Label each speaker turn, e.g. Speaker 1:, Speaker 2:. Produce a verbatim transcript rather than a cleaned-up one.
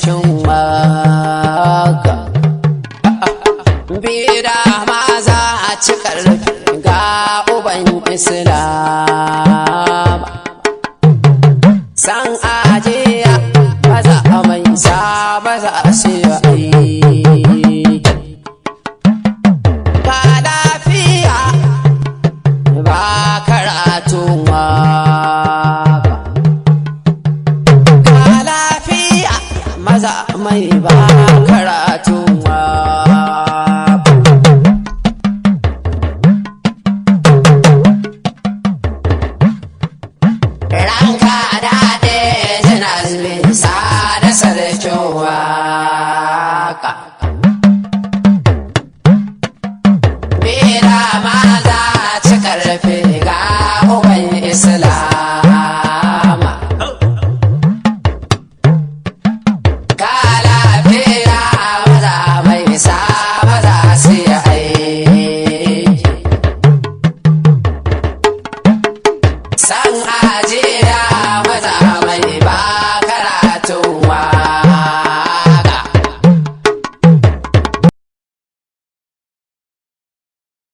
Speaker 1: sarkin waka bida maza a ci ƙarfi ga uban islam san ajiya maza mai sa maza shi ba lafiya ba karatun waka ba lafiya maza mai ba karatun waka ranka daɗe jinas bisa da sarkin waka